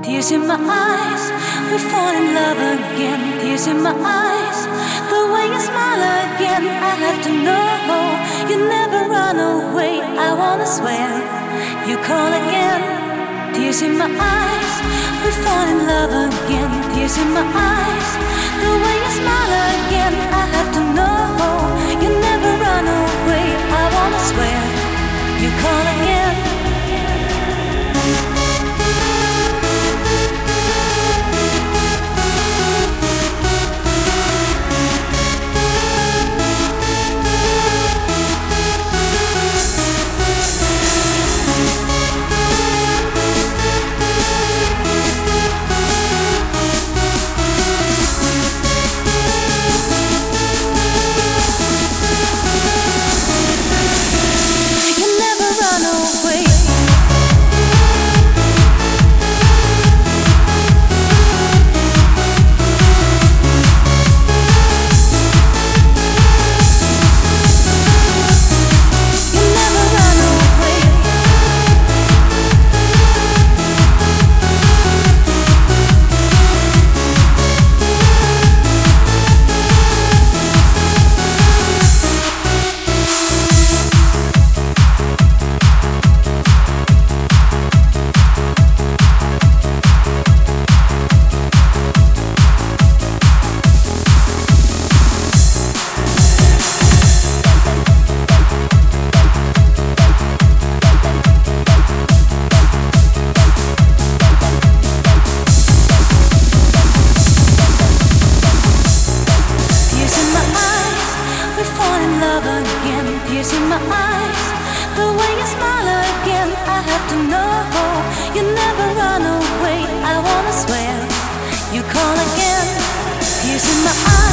Tears in my eyes, we fall in love again. Tears in my eyes, the way you smile again. I have to know you never run away. I wanna swear you call again. Tears in my eyes, we fall in love again. Tears in my eyes, the way you smile again. I have to know you never run away. I wanna swear you call again. Tears in my eyes, the way you smile again. I have to know you never run away. I wanna swear you call again. Tears in my eyes.